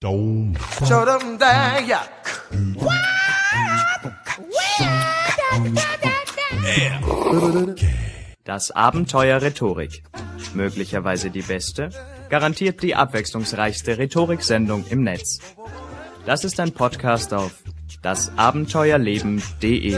Das Abenteuer Rhetorik. Möglicherweise die beste, garantiert die abwechslungsreichste Rhetoriksendung im Netz. Das ist ein Podcast auf dasabenteuerleben.de.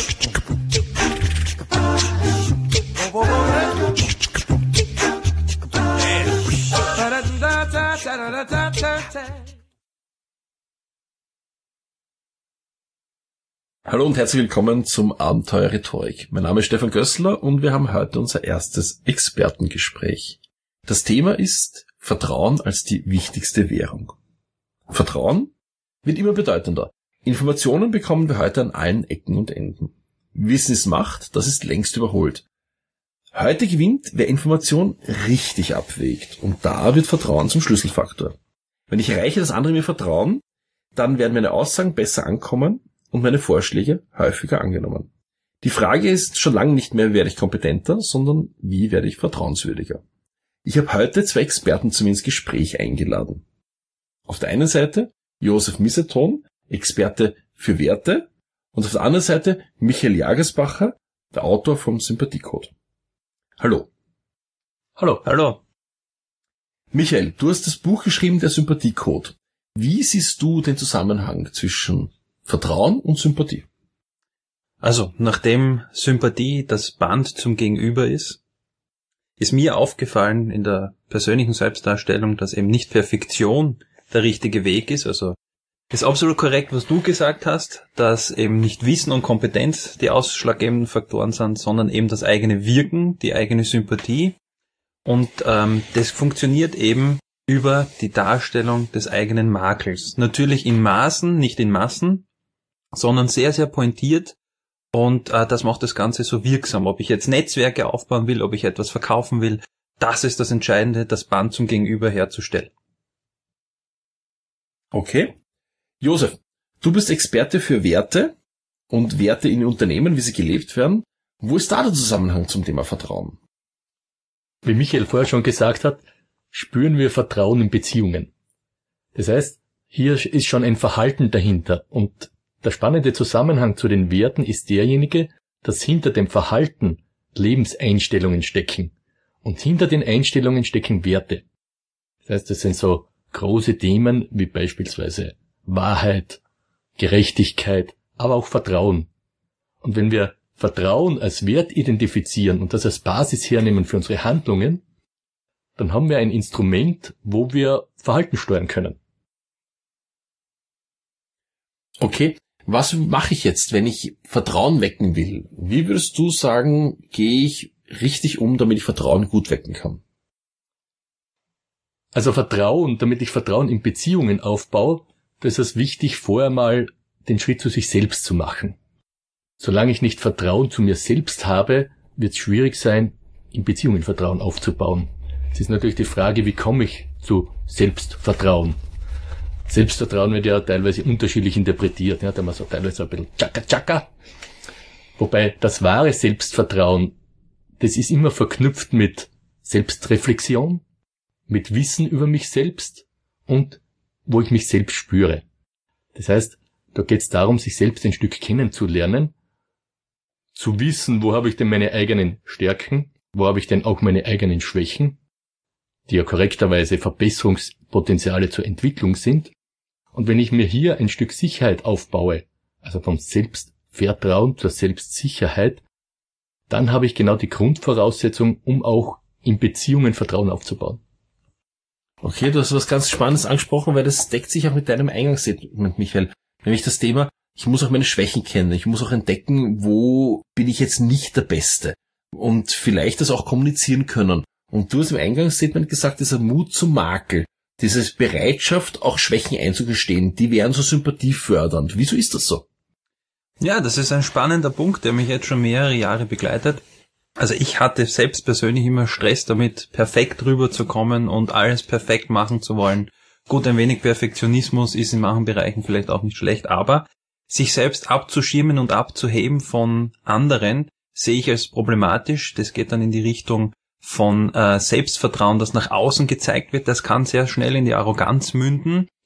Hallo und herzlich willkommen zum Abenteuer Rhetorik. Mein Name ist Stefan Gößler und wir haben heute unser erstes Expertengespräch. Das Thema ist Vertrauen als die wichtigste Währung. Vertrauen wird immer bedeutender. Informationen bekommen wir heute an allen Ecken und Enden. Wissen ist Macht, das ist längst überholt. Heute gewinnt, wer Information richtig abwägt. Und da wird Vertrauen zum Schlüsselfaktor. Wenn ich erreiche, dass andere mir vertrauen, dann werden meine Aussagen besser ankommen und meine Vorschläge häufiger angenommen. Die Frage ist schon lange nicht mehr, werde ich kompetenter, sondern wie werde ich vertrauenswürdiger. Ich habe heute zwei Experten zu mir ins Gespräch eingeladen. Auf der einen Seite Josef Misseton, Experte für Werte, und auf der anderen Seite Michael Jagersbacher, der Autor vom Sympathiecode. Hallo. Hallo. Michael, du hast das Buch geschrieben, der Sympathiecode. Wie siehst du den Zusammenhang zwischen Vertrauen und Sympathie? Also, nachdem Sympathie das Band zum Gegenüber ist mir aufgefallen in der persönlichen Selbstdarstellung, dass eben nicht Perfektion der richtige Weg ist. Also, ist absolut korrekt, was du gesagt hast, dass eben nicht Wissen und Kompetenz die ausschlaggebenden Faktoren sind, sondern eben das eigene Wirken, die eigene Sympathie. Und das funktioniert eben über die Darstellung des eigenen Makels. Natürlich in Maßen, nicht in Massen, sondern sehr, sehr pointiert. Und das macht das Ganze so wirksam. Ob ich jetzt Netzwerke aufbauen will, ob ich etwas verkaufen will, das ist das Entscheidende, das Band zum Gegenüber herzustellen. Okay. Josef, du bist Experte für Werte und Werte in Unternehmen, wie sie gelebt werden. Wo ist da der Zusammenhang zum Thema Vertrauen? Wie Michael vorher schon gesagt hat, spüren wir Vertrauen in Beziehungen. Das heißt, hier ist schon ein Verhalten dahinter. Und der spannende Zusammenhang zu den Werten ist derjenige, dass hinter dem Verhalten Lebenseinstellungen stecken. Und hinter den Einstellungen stecken Werte. Das heißt, das sind so große Themen wie beispielsweise Wahrheit, Gerechtigkeit, aber auch Vertrauen. Und wenn wir Vertrauen als Wert identifizieren und das als Basis hernehmen für unsere Handlungen, dann haben wir ein Instrument, wo wir Verhalten steuern können. Okay, was mache ich jetzt, wenn ich Vertrauen wecken will? Wie würdest du sagen, gehe ich richtig um, damit ich Vertrauen gut wecken kann? Also Vertrauen, damit ich Vertrauen in Beziehungen aufbaue, das ist wichtig, vorher mal den Schritt zu sich selbst zu machen. Solange ich nicht Vertrauen zu mir selbst habe, wird es schwierig sein, in Beziehungen Vertrauen aufzubauen. Es ist natürlich die Frage, wie komme ich zu Selbstvertrauen? Selbstvertrauen wird ja teilweise unterschiedlich interpretiert. Ja, da man so teilweise so ein bisschen tschakka. Wobei das wahre Selbstvertrauen, das ist immer verknüpft mit Selbstreflexion, mit Wissen über mich selbst und wo ich mich selbst spüre. Das heißt, da geht es darum, sich selbst ein Stück kennenzulernen, zu wissen, wo habe ich denn meine eigenen Stärken, wo habe ich denn auch meine eigenen Schwächen, die ja korrekterweise Verbesserungspotenziale zur Entwicklung sind. Und wenn ich mir hier ein Stück Sicherheit aufbaue, also vom Selbstvertrauen zur Selbstsicherheit, dann habe ich genau die Grundvoraussetzung, um auch in Beziehungen Vertrauen aufzubauen. Okay, du hast was ganz Spannendes angesprochen, weil das deckt sich auch mit deinem Eingangsstatement, Michael. Nämlich das Thema, ich muss auch meine Schwächen kennen, ich muss auch entdecken, wo bin ich jetzt nicht der Beste und vielleicht das auch kommunizieren können. Und du hast im Eingangsstatement gesagt, dieser Mut zum Makel, diese Bereitschaft, auch Schwächen einzugestehen, die wären so sympathiefördernd. Wieso ist das so? Ja, das ist ein spannender Punkt, der mich jetzt schon mehrere Jahre begleitet. Also ich hatte selbst persönlich immer Stress damit, perfekt rüberzukommen und alles perfekt machen zu wollen. Gut, ein wenig Perfektionismus ist in manchen Bereichen vielleicht auch nicht schlecht, aber sich selbst abzuschirmen und abzuheben von anderen sehe ich als problematisch. Das geht dann in die Richtung von Selbstvertrauen, das nach außen gezeigt wird. Das kann sehr schnell in die Arroganz münden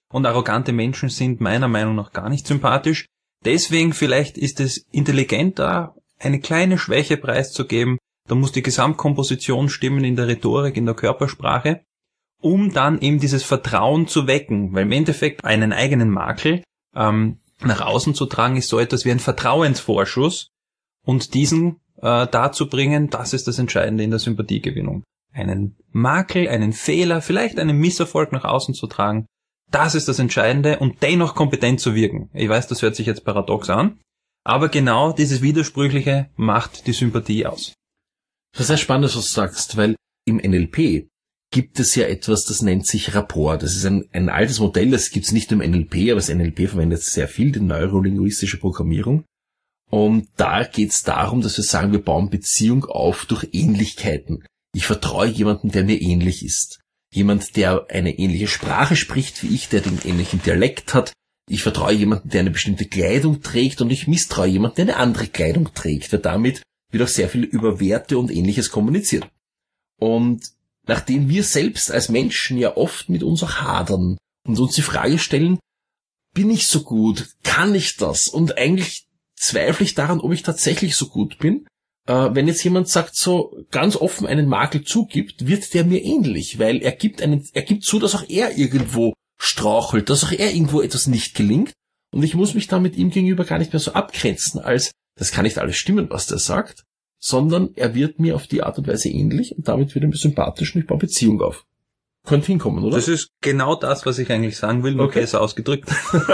und arrogante Menschen sind meiner Meinung nach gar nicht sympathisch. Deswegen vielleicht ist es intelligenter, eine kleine Schwäche preiszugeben. Da muss die Gesamtkomposition stimmen in der Rhetorik, in der Körpersprache, um dann eben dieses Vertrauen zu wecken. Weil im Endeffekt einen eigenen Makel nach außen zu tragen, ist so etwas wie ein Vertrauensvorschuss. Und diesen dazu bringen, das ist das Entscheidende in der Sympathiegewinnung. Einen Makel, einen Fehler, vielleicht einen Misserfolg nach außen zu tragen, das ist das Entscheidende und dennoch kompetent zu wirken. Ich weiß, das hört sich jetzt paradox an, aber genau dieses Widersprüchliche macht die Sympathie aus. Das ist sehr spannend, was du sagst, weil im NLP gibt es ja etwas, das nennt sich Rapport. Das ist ein altes Modell, das gibt es nicht nur im NLP, aber das NLP verwendet sehr viel, die neurolinguistische Programmierung. Und da geht es darum, dass wir sagen, wir bauen Beziehung auf durch Ähnlichkeiten. Ich vertraue jemandem, der mir ähnlich ist. Jemand, der eine ähnliche Sprache spricht wie ich, der den ähnlichen Dialekt hat. Ich vertraue jemandem, der eine bestimmte Kleidung trägt und ich misstraue jemandem, der eine andere Kleidung trägt. Der damit wird auch sehr viel über Werte und Ähnliches kommuniziert. Und nachdem wir selbst als Menschen ja oft mit uns auch hadern und uns die Frage stellen, bin ich so gut? Kann ich das? Und eigentlich zweifle ich daran, ob ich tatsächlich so gut bin. Wenn jetzt jemand sagt, so ganz offen einen Makel zugibt, wird der mir ähnlich, weil er gibt zu, dass auch er irgendwo strauchelt, dass auch er irgendwo etwas nicht gelingt. Und ich muss mich dann mit ihm gegenüber gar nicht mehr so abgrenzen, als das kann nicht alles stimmen, was der sagt, sondern er wird mir auf die Art und Weise ähnlich und damit wird er mir sympathisch und ich baue Beziehung auf. Könnte hinkommen, oder? Das ist genau das, was ich eigentlich sagen will, nur besser ausgedrückt.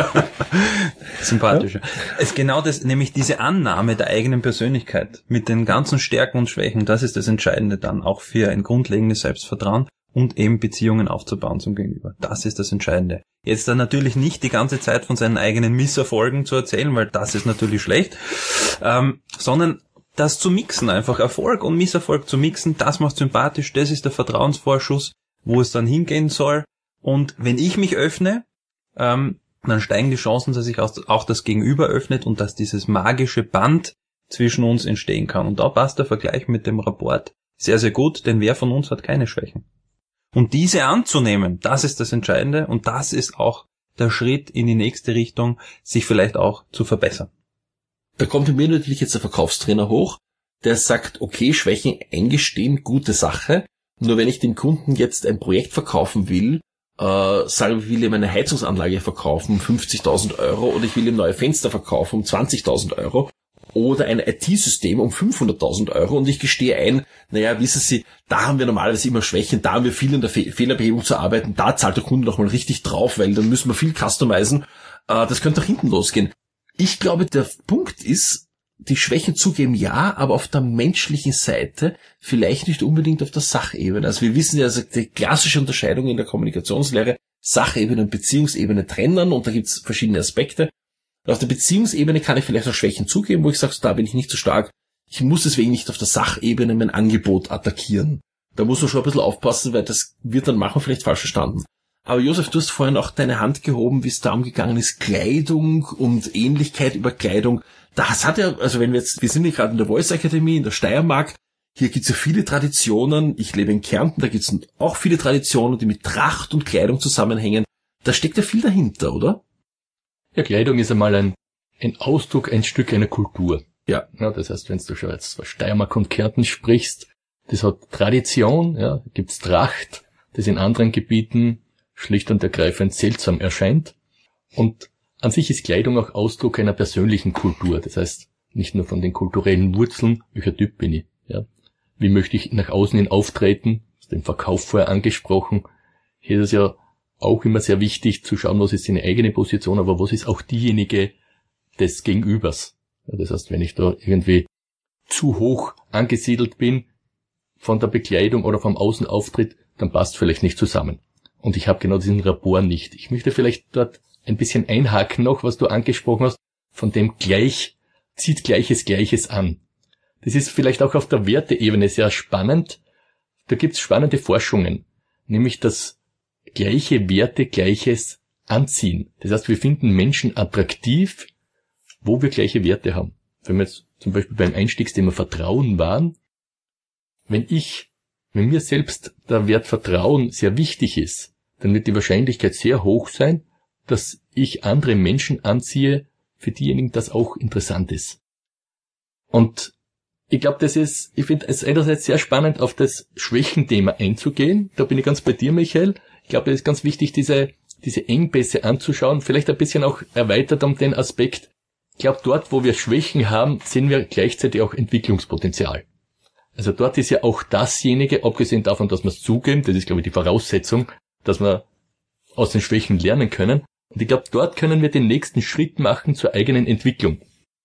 Sympathischer. Ja. Es ist genau das, nämlich diese Annahme der eigenen Persönlichkeit mit den ganzen Stärken und Schwächen, das ist das Entscheidende dann auch für ein grundlegendes Selbstvertrauen und eben Beziehungen aufzubauen zum Gegenüber. Das ist das Entscheidende. Jetzt dann natürlich nicht die ganze Zeit von seinen eigenen Misserfolgen zu erzählen, weil das ist natürlich schlecht, sondern das zu mixen, einfach Erfolg und Misserfolg zu mixen, das macht sympathisch, das ist der Vertrauensvorschuss, wo es dann hingehen soll. Und wenn ich mich öffne, dann steigen die Chancen, dass sich auch das Gegenüber öffnet und dass dieses magische Band zwischen uns entstehen kann. Und da passt der Vergleich mit dem Rapport sehr, sehr gut, denn wer von uns hat keine Schwächen? Und diese anzunehmen, das ist das Entscheidende und das ist auch der Schritt in die nächste Richtung, sich vielleicht auch zu verbessern. Da kommt in mir natürlich jetzt der Verkaufstrainer hoch, der sagt, okay, Schwächen eingestehen, gute Sache. Nur wenn ich dem Kunden jetzt ein Projekt verkaufen will, sagen wir, ich will ihm eine Heizungsanlage verkaufen, 50.000 Euro, oder ich will ihm neue Fenster verkaufen um 20.000 Euro, oder ein IT-System um 500.000 Euro, und ich gestehe ein, naja, wissen Sie, da haben wir normalerweise immer Schwächen, da haben wir viel in der Fehlerbehebung zu arbeiten, da zahlt der Kunde noch mal richtig drauf, weil dann müssen wir viel customizen, das könnte doch hinten losgehen. Ich glaube, der Punkt ist, die Schwächen zugeben, ja, aber auf der menschlichen Seite vielleicht nicht unbedingt auf der Sachebene. Also wir wissen ja, also die klassische Unterscheidung in der Kommunikationslehre, Sachebene und Beziehungsebene trennen, und da gibt's verschiedene Aspekte. Auf der Beziehungsebene kann ich vielleicht auch Schwächen zugeben, wo ich sage, da bin ich nicht so stark. Ich muss deswegen nicht auf der Sachebene mein Angebot attackieren. Da muss man schon ein bisschen aufpassen, weil das wird dann manchmal vielleicht falsch verstanden. Aber Josef, du hast vorhin auch deine Hand gehoben, wie es darum gegangen ist, Kleidung und Ähnlichkeit über Kleidung. Das hat ja, also wir sind ja gerade in der Voice Akademie in der Steiermark, hier gibt's ja viele Traditionen, ich lebe in Kärnten, da gibt's auch viele Traditionen, die mit Tracht und Kleidung zusammenhängen. Da steckt ja viel dahinter, oder? Ja, Kleidung ist einmal ein Ausdruck, ein Stück einer Kultur. Ja. Das heißt, wenn du schon jetzt von Steiermark und Kärnten sprichst, das hat Tradition, ja, gibt's Tracht, das in anderen Gebieten schlicht und ergreifend seltsam erscheint. Und an sich ist Kleidung auch Ausdruck einer persönlichen Kultur. Das heißt, nicht nur von den kulturellen Wurzeln, welcher Typ bin ich, ja. Wie möchte ich nach außen hin auftreten? Du hast den Verkauf vorher angesprochen. Hier ist es ja auch immer sehr wichtig zu schauen, was ist seine eigene Position, aber was ist auch diejenige des Gegenübers. Ja, das heißt, wenn ich da irgendwie zu hoch angesiedelt bin von der Bekleidung oder vom Außenauftritt, dann passt vielleicht nicht zusammen. Und ich habe genau diesen Rapport nicht. Ich möchte vielleicht dort ein bisschen einhaken noch, was du angesprochen hast, von dem zieht Gleiches an. Das ist vielleicht auch auf der Werteebene sehr spannend. Da gibt's spannende Forschungen, nämlich dass gleiche Werte Gleiches anziehen. Das heißt, wir finden Menschen attraktiv, wo wir gleiche Werte haben. Wenn wir jetzt zum Beispiel beim Einstiegsthema Vertrauen waren, wenn mir selbst der Wert Vertrauen sehr wichtig ist, dann wird die Wahrscheinlichkeit sehr hoch sein, dass ich andere Menschen anziehe, für diejenigen das auch interessant ist. Und ich glaube, ich finde es einerseits sehr spannend, auf das Schwächenthema einzugehen. Da bin ich ganz bei dir, Michael. Ich glaube, es ist ganz wichtig, diese Engpässe anzuschauen, vielleicht ein bisschen auch erweitert um den Aspekt. Ich glaube, dort, wo wir Schwächen haben, sehen wir gleichzeitig auch Entwicklungspotenzial. Also dort ist ja auch dasjenige, abgesehen davon, dass wir es zugeben, das ist, glaube ich, die Voraussetzung, dass wir aus den Schwächen lernen können. Und ich glaube, dort können wir den nächsten Schritt machen zur eigenen Entwicklung.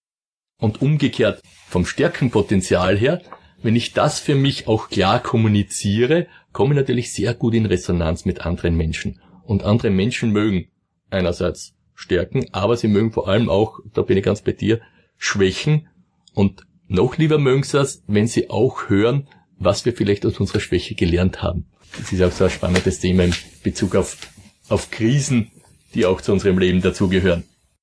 Und umgekehrt, vom Stärkenpotenzial her, wenn ich das für mich auch klar kommuniziere, komme ich natürlich sehr gut in Resonanz mit anderen Menschen. Und andere Menschen mögen einerseits Stärken, aber sie mögen vor allem auch, da bin ich ganz bei dir, Schwächen. Und noch lieber mögen sie es, wenn sie auch hören, was wir vielleicht aus unserer Schwäche gelernt haben. Das ist auch so ein spannendes Thema in Bezug auf Krisen, die auch zu unserem Leben dazugehören.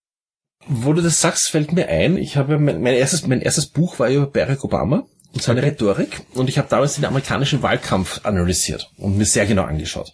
Wo du das sagst, fällt mir ein, ich habe mein erstes Buch war über Barack Obama und seine Rhetorik, und ich habe damals den amerikanischen Wahlkampf analysiert und mir sehr genau angeschaut.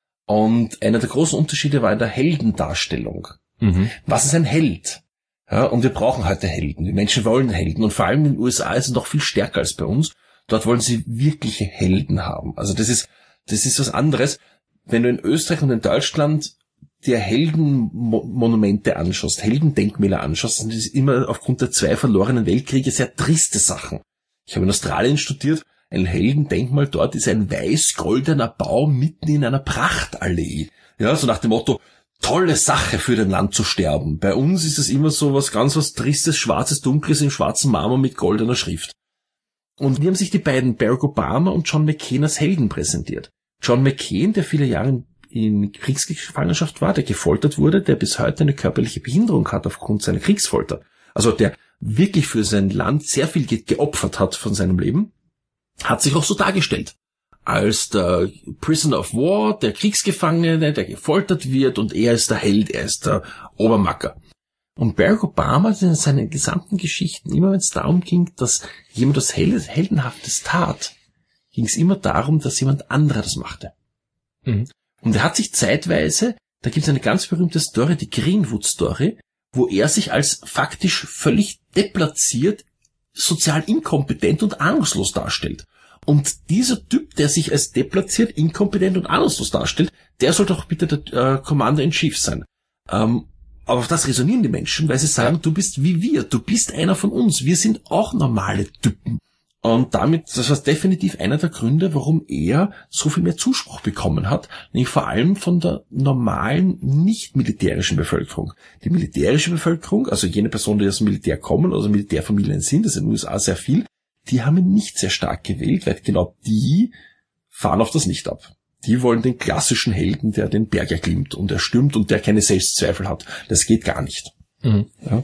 Und einer der großen Unterschiede war in der Heldendarstellung. Mhm. Was ist ein Held? Ja, und wir brauchen heute Helden. Die Menschen wollen Helden, und vor allem in den USA ist es noch viel stärker als bei uns. Dort wollen sie wirkliche Helden haben. Also das ist was anderes. Wenn du in Österreich und in Deutschland dir Heldenmonumente anschaust, Heldendenkmäler anschaust, sind das immer aufgrund der 2 verlorenen Weltkriege sehr triste Sachen. Ich habe in Australien studiert, ein Heldendenkmal dort ist ein weiß-goldener Baum mitten in einer Prachtallee. Ja, so nach dem Motto, tolle Sache für dein Land zu sterben. Bei uns ist es immer so was Tristes, Schwarzes, Dunkles im schwarzen Marmor mit goldener Schrift. Und wie haben sich die beiden, Barack Obama und John McCain, als Helden präsentiert? John McCain, der viele Jahre in Kriegsgefangenschaft war, der gefoltert wurde, der bis heute eine körperliche Behinderung hat aufgrund seiner Kriegsfolter. Also der wirklich für sein Land sehr viel geopfert hat von seinem Leben, hat sich auch so dargestellt. Als der Prisoner of War, der Kriegsgefangene, der gefoltert wird, und er ist der Held, er ist der Obermacker. Und Barack Obama in seinen gesamten Geschichten, immer wenn es darum ging, dass jemand was Heldenhaftes tat, ging es immer darum, dass jemand anderer das machte. Mhm. Und er hat sich zeitweise, da gibt es eine ganz berühmte Story, die Greenwood-Story, wo er sich als faktisch völlig deplatziert, sozial inkompetent und ahnungslos darstellt. Und dieser Typ, der sich als deplatziert, inkompetent und ahnungslos darstellt, der soll doch bitte der Commander-in-Chief sein. Aber auf das resonieren die Menschen, weil sie sagen, du bist wie wir, du bist einer von uns, wir sind auch normale Typen. Und damit, das war definitiv einer der Gründe, warum er so viel mehr Zuspruch bekommen hat, nämlich vor allem von der normalen, nicht militärischen Bevölkerung. Die militärische Bevölkerung, also jene Personen, die aus dem Militär kommen, also Militärfamilien sind, das ist in den USA sehr viel, die haben ihn nicht sehr stark gewählt, weil genau die fahren auf das nicht ab. Die wollen den klassischen Helden, der den Berg erklimmt und erstürmt und der keine Selbstzweifel hat. Das geht gar nicht. Mhm. Ja.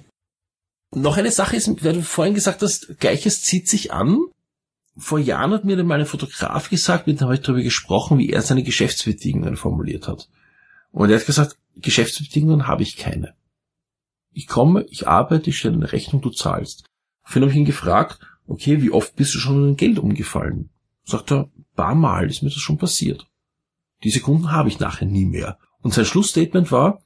Noch eine Sache ist, weil du vorhin gesagt hast, Gleiches zieht sich an. Vor Jahren hat mir mal ein Fotograf gesagt, mit dem habe ich darüber gesprochen, wie er seine Geschäftsbedingungen formuliert hat. Und er hat gesagt, Geschäftsbedingungen habe ich keine. Ich komme, ich arbeite, ich stelle eine Rechnung, du zahlst. Daraufhin habe ich ihn gefragt, okay, wie oft bist du schon in Geld umgefallen? Sagt er, ein paar Mal ist mir das schon passiert. Diese Kunden habe ich nachher nie mehr. Und sein Schlussstatement war,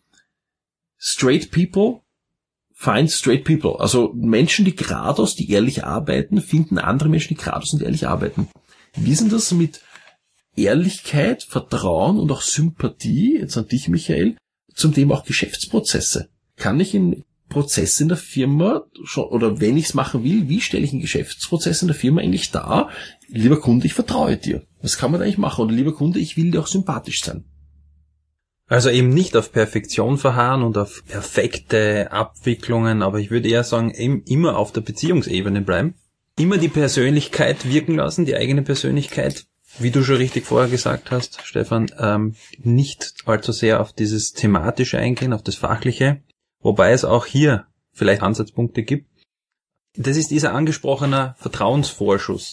straight people find straight people. Also Menschen, die geradeaus, die ehrlich arbeiten, finden andere Menschen, die geradeaus und ehrlich arbeiten. Wie ist denn das mit Ehrlichkeit, Vertrauen und auch Sympathie, jetzt an dich, Michael, zum Thema auch Geschäftsprozesse? Kann ich in Prozesse in der Firma schon, oder wenn ich es machen will, wie stelle ich einen Geschäftsprozess in der Firma eigentlich dar? Lieber Kunde, ich vertraue dir. Was kann man da eigentlich machen? Oder lieber Kunde, ich will dir auch sympathisch sein. Also eben nicht auf Perfektion verharren und auf perfekte Abwicklungen, aber ich würde eher sagen, eben immer auf der Beziehungsebene bleiben. Immer die Persönlichkeit wirken lassen, die eigene Persönlichkeit, wie du schon richtig vorher gesagt hast, Stefan, nicht allzu sehr auf dieses Thematische eingehen, auf das Fachliche, wobei es auch hier vielleicht Ansatzpunkte gibt. Das ist dieser angesprochene Vertrauensvorschuss,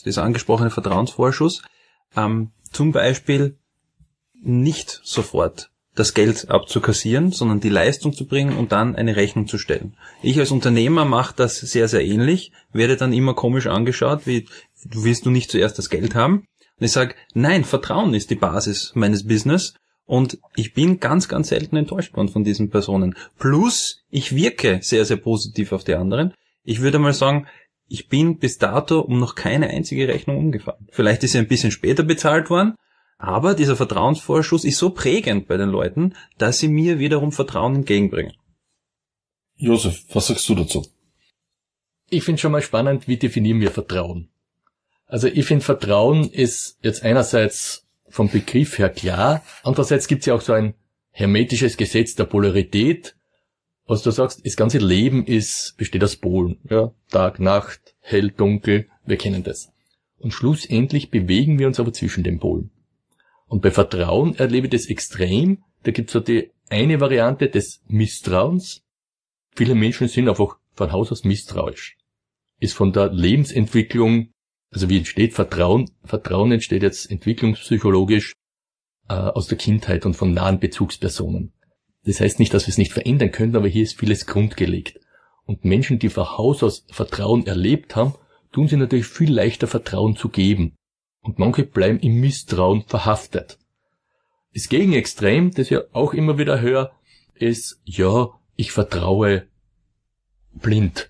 zum Beispiel nicht sofort das Geld abzukassieren, sondern die Leistung zu bringen und dann eine Rechnung zu stellen. Ich als Unternehmer mache das sehr, sehr ähnlich, werde dann immer komisch angeschaut, wie willst du nicht zuerst das Geld haben? Und ich sage, nein, Vertrauen ist die Basis meines Business Und ich bin ganz, ganz selten enttäuscht worden von diesen Personen. Plus, ich wirke sehr, sehr positiv auf die anderen. Ich würde mal sagen, ich bin bis dato um noch keine einzige Rechnung umgefallen. Vielleicht ist sie ein bisschen später bezahlt worden, aber dieser Vertrauensvorschuss ist so prägend bei den Leuten, dass sie mir wiederum Vertrauen entgegenbringen. Josef, was sagst du dazu? Ich finde schon mal spannend, wie definieren wir Vertrauen? Also ich finde, Vertrauen ist jetzt einerseits vom Begriff her klar, andererseits gibt es ja auch so ein hermetisches Gesetz der Polarität, was du sagst, das ganze Leben besteht aus Polen. Ja? Tag, Nacht, hell, dunkel, wir kennen das. Und schlussendlich bewegen wir uns aber zwischen den Polen. Und bei Vertrauen erlebe ich das extrem. Da gibt es so die eine Variante des Misstrauens. Viele Menschen sind einfach von Haus aus misstrauisch. Ist von der Lebensentwicklung, also wie entsteht Vertrauen? Vertrauen entsteht jetzt entwicklungspsychologisch aus der Kindheit und von nahen Bezugspersonen. Das heißt nicht, dass wir es nicht verändern können, aber hier ist vieles grundgelegt. Und Menschen, die von Haus aus Vertrauen erlebt haben, tun sie natürlich viel leichter Vertrauen zu geben. Und manche bleiben im Misstrauen verhaftet. Das Gegenextrem, das ich auch immer wieder höre, ist, ja, ich vertraue blind.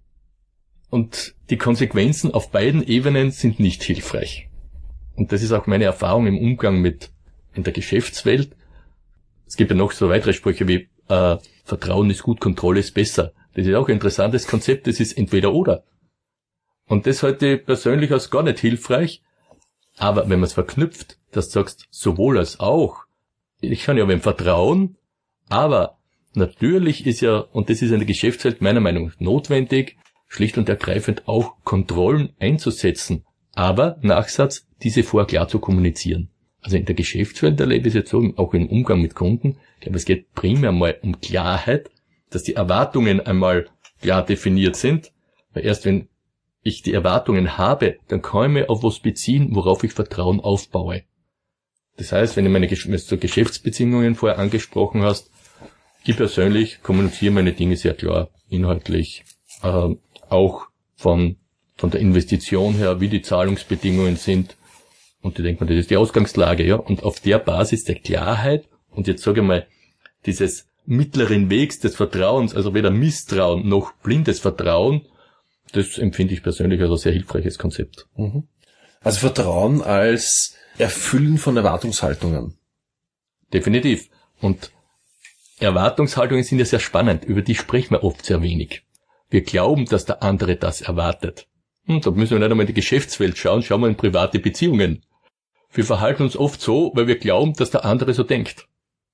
Und die Konsequenzen auf beiden Ebenen sind nicht hilfreich. Und das ist auch meine Erfahrung im Umgang in der Geschäftswelt. Es gibt ja noch so weitere Sprüche wie Vertrauen ist gut, Kontrolle ist besser. Das ist auch ein interessantes Konzept, das ist entweder oder. Und das halte ich persönlich als gar nicht hilfreich. Aber wenn man es verknüpft, dass du sagst, sowohl als auch, ich kann ja wem vertrauen, aber natürlich ist ja, und das ist in der Geschäftswelt meiner Meinung nach notwendig, schlicht und ergreifend auch Kontrollen einzusetzen, aber Nachsatz, diese vorher klar zu kommunizieren. Also in der Geschäftswelt erlebe ich es jetzt so, auch im Umgang mit Kunden, ich glaube, es geht primär mal um Klarheit, dass die Erwartungen einmal klar definiert sind, weil erst wenn ich die Erwartungen habe, dann kann ich mir auf was beziehen, worauf ich Vertrauen aufbaue. Das heißt, wenn du Geschäftsbeziehungen vorher angesprochen hast, ich persönlich kommuniziere meine Dinge sehr klar, inhaltlich, auch von der Investition her, wie die Zahlungsbedingungen sind. Und ich denke mal, das ist die Ausgangslage, ja. Und auf der Basis der Klarheit, und jetzt sage ich mal, dieses mittleren Wegs des Vertrauens, also weder Misstrauen noch blindes Vertrauen, das empfinde ich persönlich als ein sehr hilfreiches Konzept. Also Vertrauen als Erfüllen von Erwartungshaltungen. Definitiv. Und Erwartungshaltungen sind ja sehr spannend, über die sprechen wir oft sehr wenig. Wir glauben, dass der andere das erwartet. Da müssen wir nicht einmal in die Geschäftswelt schauen wir in private Beziehungen. Wir verhalten uns oft so, weil wir glauben, dass der andere so denkt.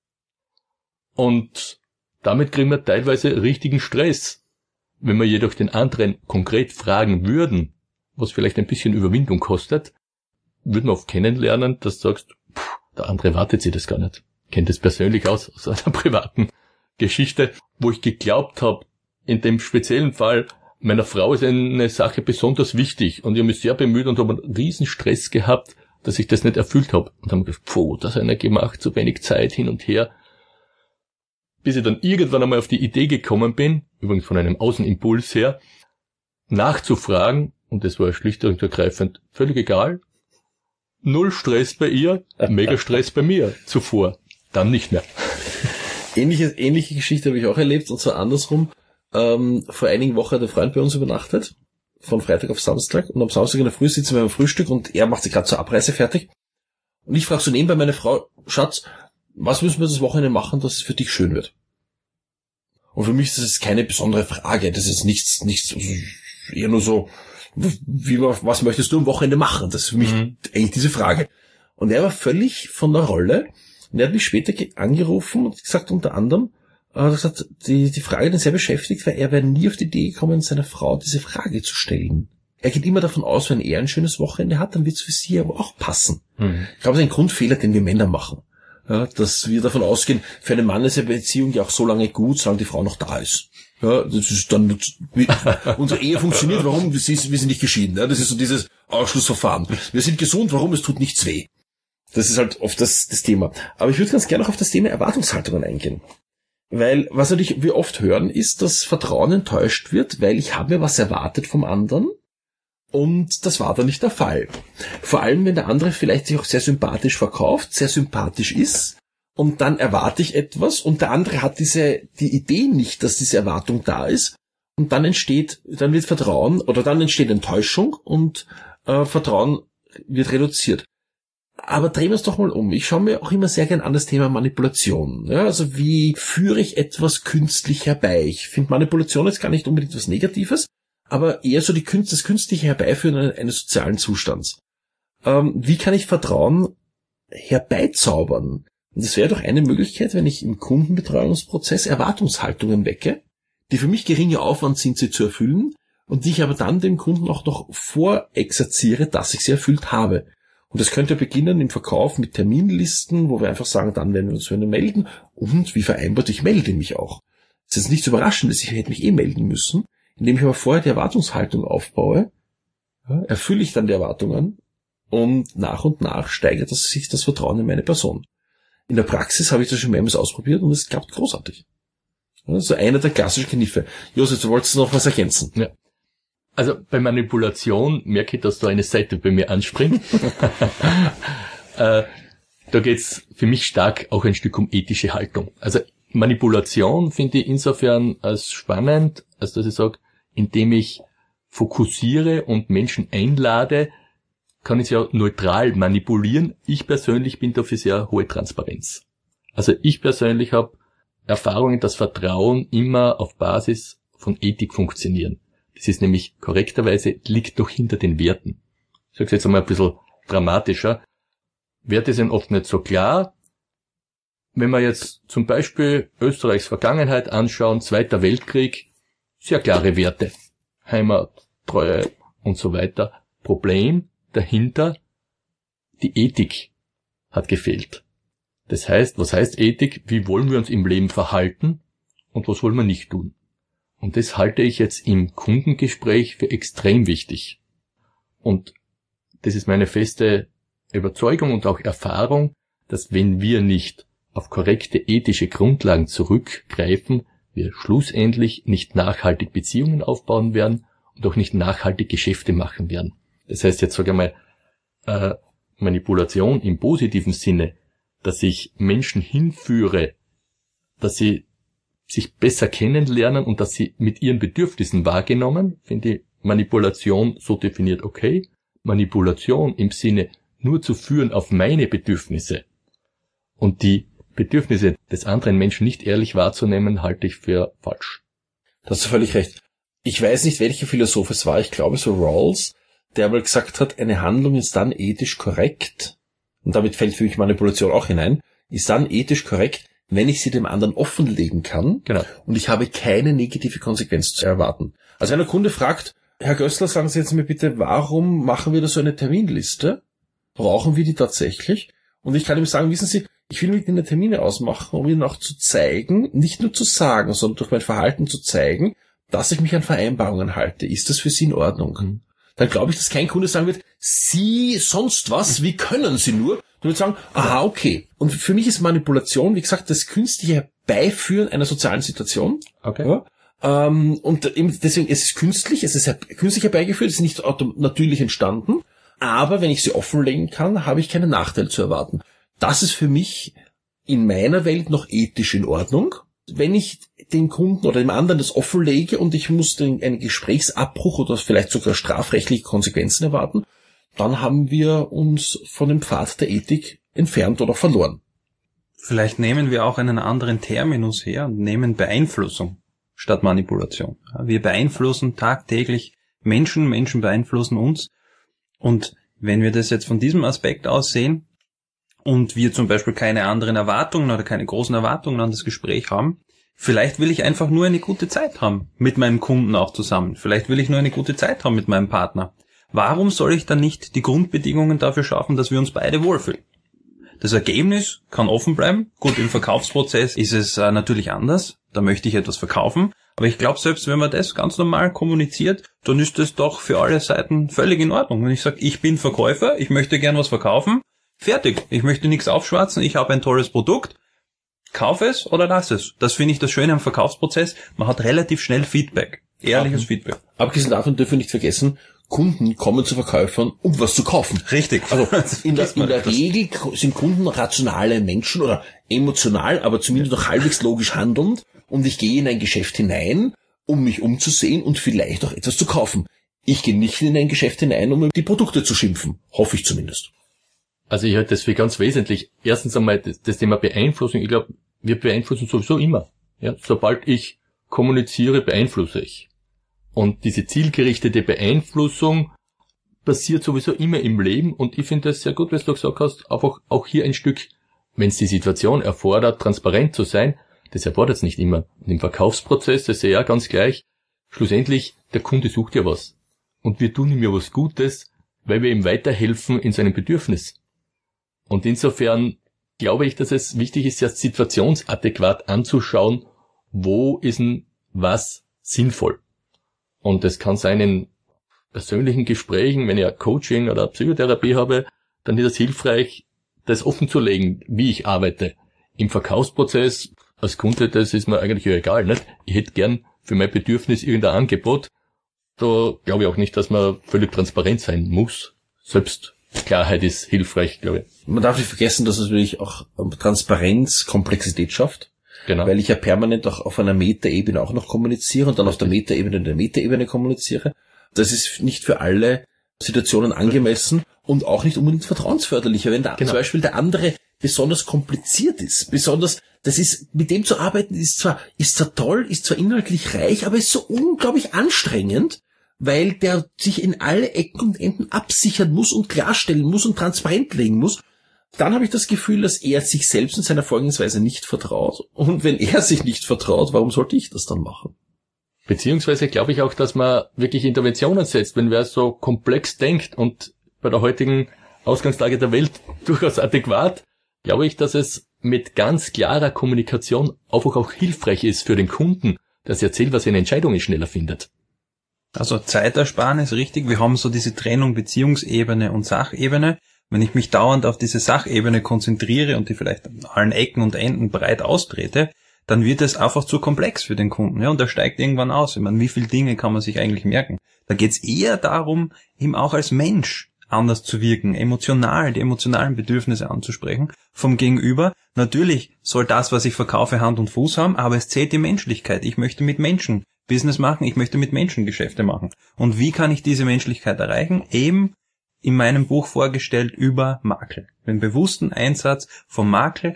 Und damit kriegen wir teilweise richtigen Stress. Wenn wir jedoch den anderen konkret fragen würden, was vielleicht ein bisschen Überwindung kostet, würden wir oft kennenlernen, dass du sagst, der andere wartet sich das gar nicht. Ich kenne das persönlich aus einer privaten Geschichte, wo ich geglaubt habe, in dem speziellen Fall, meiner Frau ist eine Sache besonders wichtig und ich habe mich sehr bemüht und habe einen riesen Stress gehabt, dass ich das nicht erfüllt habe. Und habe gedacht, das hat einer gemacht, so wenig Zeit hin und her. Bis ich dann irgendwann einmal auf die Idee gekommen bin, übrigens von einem Außenimpuls her, nachzufragen, und das war schlicht und ergreifend völlig egal, 0 Stress bei ihr, mega Stress bei mir zuvor, dann nicht mehr. Ähnliche Geschichte habe ich auch erlebt, und zwar andersrum. Vor einigen Wochen hat ein Freund bei uns übernachtet, von Freitag auf Samstag, und am Samstag in der Früh sitzen wir beim Frühstück und er macht sich gerade zur Abreise fertig. Und ich frage so nebenbei meine Frau, Schatz, was müssen wir das Wochenende machen, dass es für dich schön wird? Und für mich ist das keine besondere Frage, das ist nichts, eher nur so, was möchtest du am Wochenende machen? Das ist für mich eigentlich diese Frage. Und er war völlig von der Rolle, und er hat mich später angerufen und gesagt, unter anderem, hat gesagt, die Frage, die ihn sehr beschäftigt, weil er wäre nie auf die Idee gekommen, seiner Frau diese Frage zu stellen. Er geht immer davon aus, wenn er ein schönes Wochenende hat, dann wird es für sie aber auch passen. Ich glaube, das ist ein Grundfehler, den wir Männer machen. Ja, dass wir davon ausgehen, für einen Mann ist eine Beziehung ja auch so lange gut, solange die Frau noch da ist. Ja, das ist dann, unsere Ehe funktioniert, warum? Wir sind nicht geschieden. Ja, das ist so dieses Ausschlussverfahren. Wir sind gesund, warum? Es tut nichts weh. Das ist halt oft das Thema. Aber ich würde ganz gerne auch auf das Thema Erwartungshaltungen eingehen. Weil, was natürlich wir oft hören, ist, dass Vertrauen enttäuscht wird, weil ich habe mir was erwartet vom anderen und das war dann nicht der Fall. Vor allem, wenn der andere vielleicht sich auch sehr sympathisch verkauft, sehr sympathisch ist und dann erwarte ich etwas und der andere hat die Idee nicht, dass diese Erwartung da ist und dann entsteht Vertrauen oder dann entsteht Enttäuschung und Vertrauen wird reduziert. Aber drehen wir es doch mal um. Ich schaue mir auch immer sehr gern an das Thema Manipulation. Ja, also wie führe ich etwas künstlich herbei? Ich finde Manipulation jetzt gar nicht unbedingt was Negatives, aber eher so das künstliche Herbeiführen eines sozialen Zustands. Wie kann ich Vertrauen herbeizaubern? Und das wäre doch eine Möglichkeit, wenn ich im Kundenbetreuungsprozess Erwartungshaltungen wecke, die für mich geringer Aufwand sind, sie zu erfüllen, und die ich aber dann dem Kunden auch noch vorexerziere, dass ich sie erfüllt habe. Und das könnte beginnen im Verkauf mit Terminlisten, wo wir einfach sagen, dann werden wir uns melden. Und wie vereinbart, ich melde mich auch. Es ist nichts Überraschendes, ich hätte mich melden müssen. Indem ich aber vorher die Erwartungshaltung aufbaue, erfülle ich dann die Erwartungen und nach steigert sich das Vertrauen in meine Person. In der Praxis habe ich das schon mehrmals ausprobiert und es klappt großartig. Also einer der klassischen Kniffe. Josef, du wolltest noch was ergänzen? Ja. Also bei Manipulation merke ich, dass da eine Seite bei mir anspringt. Da geht's für mich stark auch ein Stück um ethische Haltung. Also Manipulation finde ich insofern als spannend, als dass ich sage, indem ich fokussiere und Menschen einlade, kann ich sie ja neutral manipulieren. Ich persönlich bin dafür sehr hohe Transparenz. Also ich persönlich habe Erfahrungen, dass Vertrauen immer auf Basis von Ethik funktionieren. Das ist nämlich korrekterweise, liegt doch hinter den Werten. Ich sage es jetzt einmal ein bisschen dramatischer. Werte sind oft nicht so klar. Wenn wir jetzt zum Beispiel Österreichs Vergangenheit anschauen, Zweiter Weltkrieg, sehr klare Werte. Heimat, Treue und so weiter. Problem dahinter, die Ethik hat gefehlt. Das heißt, was heißt Ethik? Wie wollen wir uns im Leben verhalten und was wollen wir nicht tun? Und das halte ich jetzt im Kundengespräch für extrem wichtig. Und das ist meine feste Überzeugung und auch Erfahrung, dass wenn wir nicht auf korrekte ethische Grundlagen zurückgreifen, wir schlussendlich nicht nachhaltig Beziehungen aufbauen werden und auch nicht nachhaltig Geschäfte machen werden. Das heißt jetzt, sage ich mal, Manipulation im positiven Sinne, dass ich Menschen hinführe, dass sie sich besser kennenlernen und dass sie mit ihren Bedürfnissen wahrgenommen, finde ich Manipulation so definiert okay. Manipulation im Sinne nur zu führen auf meine Bedürfnisse und die Bedürfnisse des anderen Menschen nicht ehrlich wahrzunehmen, halte ich für falsch. Da hast du völlig recht. Ich weiß nicht, welcher Philosoph es war, ich glaube so Rawls, der aber gesagt hat, eine Handlung ist dann ethisch korrekt, und damit fällt für mich Manipulation auch hinein, ist dann ethisch korrekt, wenn ich sie dem anderen offenlegen kann, genau, und ich habe keine negative Konsequenz zu erwarten. Also wenn ein Kunde fragt, Herr Gößler, sagen Sie jetzt mir bitte, warum machen wir da so eine Terminliste? Brauchen wir die tatsächlich? Und ich kann ihm sagen, wissen Sie, ich will mit Ihnen Termine ausmachen, um Ihnen auch zu zeigen, nicht nur zu sagen, sondern durch mein Verhalten zu zeigen, dass ich mich an Vereinbarungen halte. Ist das für Sie in Ordnung? Dann glaube ich, dass kein Kunde sagen wird, Sie sonst was, wie können Sie nur? Du würdest sagen, aha, okay. Und für mich ist Manipulation, wie gesagt, das künstliche Herbeiführen einer sozialen Situation. Okay. Ja. Und eben deswegen, es ist künstlich, es ist künstlich herbeigeführt, es ist nicht natürlich entstanden. Aber wenn ich sie offenlegen kann, habe ich keinen Nachteil zu erwarten. Das ist für mich in meiner Welt noch ethisch in Ordnung. Wenn ich dem Kunden oder dem anderen das offenlege und ich muss einen Gesprächsabbruch oder vielleicht sogar strafrechtliche Konsequenzen erwarten, dann haben wir uns von dem Pfad der Ethik entfernt oder verloren. Vielleicht nehmen wir auch einen anderen Terminus her und nehmen Beeinflussung statt Manipulation. Wir beeinflussen tagtäglich Menschen beeinflussen uns. Und wenn wir das jetzt von diesem Aspekt aus sehen und wir zum Beispiel keine anderen Erwartungen oder keine großen Erwartungen an das Gespräch haben, vielleicht will ich einfach nur eine gute Zeit haben mit meinem Kunden auch zusammen. Vielleicht will ich nur eine gute Zeit haben mit meinem Partner. Warum soll ich dann nicht die Grundbedingungen dafür schaffen, dass wir uns beide wohlfühlen? Das Ergebnis kann offen bleiben. Gut, im Verkaufsprozess ist es natürlich anders. Da möchte ich etwas verkaufen. Aber ich glaube, selbst wenn man das ganz normal kommuniziert, dann ist das doch für alle Seiten völlig in Ordnung. Wenn ich sage, ich bin Verkäufer, ich möchte gern was verkaufen, fertig. Ich möchte nichts aufschwatzen, ich habe ein tolles Produkt. Kauf es oder lass es. Das finde ich das Schöne am Verkaufsprozess. Man hat relativ schnell Feedback. Ehrliches Feedback. Abgesehen davon dürfen wir nicht vergessen, Kunden kommen zu Verkäufern, um was zu kaufen. Richtig. Also in der Regel sind Kunden rationale Menschen oder emotional, aber zumindest noch halbwegs logisch handelnd. Und ich gehe in ein Geschäft hinein, um mich umzusehen und vielleicht auch etwas zu kaufen. Ich gehe nicht in ein Geschäft hinein, um die Produkte zu schimpfen. Hoffe ich zumindest. Also ich halte das für ganz wesentlich. Erstens einmal das Thema Beeinflussung. Ich glaube, wir beeinflussen sowieso immer. Ja, sobald ich kommuniziere, beeinflusse ich. Und diese zielgerichtete Beeinflussung passiert sowieso immer im Leben. Und ich finde das sehr gut, was du gesagt hast, einfach auch hier ein Stück, wenn es die Situation erfordert, transparent zu sein. Das erfordert es nicht immer. Und im Verkaufsprozess, das ist ja ganz gleich, schlussendlich, der Kunde sucht ja was. Und wir tun ihm ja was Gutes, weil wir ihm weiterhelfen in seinem Bedürfnis. Und insofern glaube ich, dass es wichtig ist, ja situationsadäquat anzuschauen, wo ist denn was sinnvoll. Und das kann sein in persönlichen Gesprächen, wenn ich ein Coaching oder Psychotherapie habe, dann ist es hilfreich, das offen zu legen, wie ich arbeite. Im Verkaufsprozess als Kunde, das ist mir eigentlich egal, nicht? Ich hätte gern für mein Bedürfnis irgendein Angebot. Da glaube ich auch nicht, dass man völlig transparent sein muss. Selbst Klarheit ist hilfreich, glaube ich. Man darf nicht vergessen, dass natürlich auch Transparenz Komplexität schafft. Genau. Weil ich ja permanent auch auf einer Metaebene auch noch kommuniziere und dann auf der Metaebene in der Metaebene kommuniziere. Das ist nicht für alle Situationen angemessen und auch nicht unbedingt vertrauensförderlich. Wenn da zum Beispiel der andere besonders kompliziert ist, das ist, mit dem zu arbeiten ist zwar toll, ist zwar inhaltlich reich, aber ist so unglaublich anstrengend, weil der sich in alle Ecken und Enden absichern muss und klarstellen muss und transparent legen muss. Dann habe ich das Gefühl, dass er sich selbst und seiner Vorgehensweise nicht vertraut. Und wenn er sich nicht vertraut, warum sollte ich das dann machen? Beziehungsweise glaube ich auch, dass man wirklich Interventionen setzt, wenn wer so komplex denkt und bei der heutigen Ausgangslage der Welt durchaus adäquat, glaube ich, dass es mit ganz klarer Kommunikation einfach auch hilfreich ist für den Kunden, dass er erzählt, was er in Entscheidungen schneller findet. Also Zeitersparnis, richtig. Wir haben so diese Trennung Beziehungsebene und Sachebene. Wenn ich mich dauernd auf diese Sachebene konzentriere und die vielleicht an allen Ecken und Enden breit austrete, dann wird es einfach zu komplex für den Kunden. Ja, und er steigt irgendwann aus. Ich meine, wie viele Dinge kann man sich eigentlich merken? Da geht es eher darum, ihm auch als Mensch anders zu wirken, emotional, die emotionalen Bedürfnisse anzusprechen vom Gegenüber. Natürlich soll das, was ich verkaufe, Hand und Fuß haben, aber es zählt die Menschlichkeit. Ich möchte mit Menschen Business machen, ich möchte mit Menschen Geschäfte machen. Und wie kann ich diese Menschlichkeit erreichen? Eben in meinem Buch vorgestellt über Makel. Den bewussten Einsatz von Makel,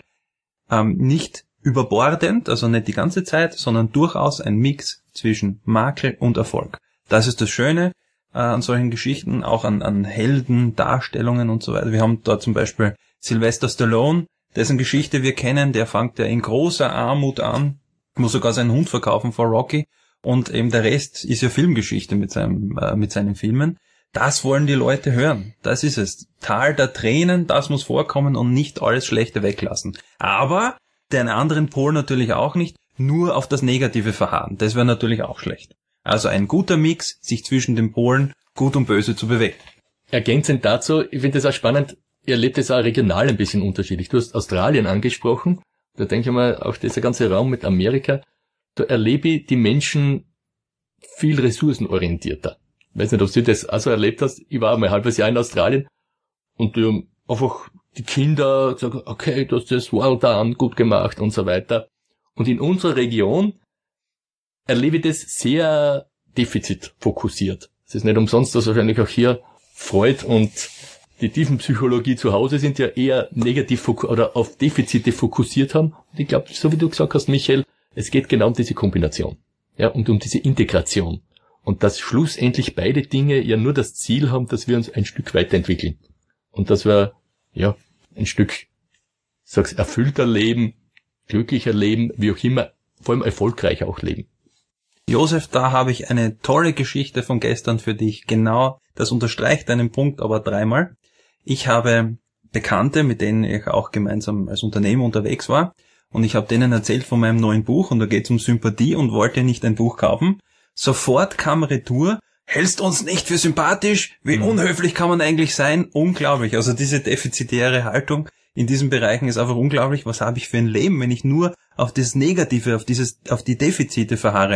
nicht überbordend, also nicht die ganze Zeit, sondern durchaus ein Mix zwischen Makel und Erfolg. Das ist das Schöne an solchen Geschichten, auch an Helden, Darstellungen und so weiter. Wir haben da zum Beispiel Sylvester Stallone, dessen Geschichte wir kennen, der fängt ja in großer Armut an, muss sogar seinen Hund verkaufen vor Rocky, und eben der Rest ist ja Filmgeschichte mit seinen Filmen. Das wollen die Leute hören. Das ist es. Tal der Tränen, das muss vorkommen und nicht alles Schlechte weglassen. Aber den anderen Pol natürlich auch nicht, nur auf das Negative verharren. Das wäre natürlich auch schlecht. Also ein guter Mix, sich zwischen den Polen gut und böse zu bewegen. Ergänzend dazu, ich finde das auch spannend, ihr erlebt es auch regional ein bisschen unterschiedlich. Du hast Australien angesprochen, da denke ich mal, auch dieser ganze Raum mit Amerika, da erlebe ich die Menschen viel ressourcenorientierter. Ich weiß nicht, ob du das auch so erlebt hast. Ich war mal ein halbes Jahr in Australien und einfach die Kinder sagen, okay, du hast das well done, gut gemacht und so weiter. Und in unserer Region erlebe ich das sehr defizitfokussiert. Es ist nicht umsonst, dass wahrscheinlich auch hier Freud und die Tiefenpsychologie zu Hause sind ja eher negativ oder auf Defizite fokussiert haben. Und ich glaube, so wie du gesagt hast, Michael, es geht genau um diese Kombination. Ja, und um diese Integration. Und dass schlussendlich beide Dinge ja nur das Ziel haben, dass wir uns ein Stück weiterentwickeln. Und dass wir, ja, ein Stück, sag's, erfüllter leben, glücklicher leben, wie auch immer, vor allem erfolgreich auch leben. Josef, da habe ich eine tolle Geschichte von gestern für dich. Genau, das unterstreicht deinen Punkt aber dreimal. Ich habe Bekannte, mit denen ich auch gemeinsam als Unternehmer unterwegs war. Und ich habe denen erzählt von meinem neuen Buch und da geht es um Sympathie und wollte nicht ein Buch kaufen. Sofort kam Retour, hältst uns nicht für sympathisch? Wie unhöflich kann man eigentlich sein? Unglaublich. Also diese defizitäre Haltung in diesen Bereichen ist einfach unglaublich. Was habe ich für ein Leben, wenn ich nur auf das Negative, auf die Defizite verharre?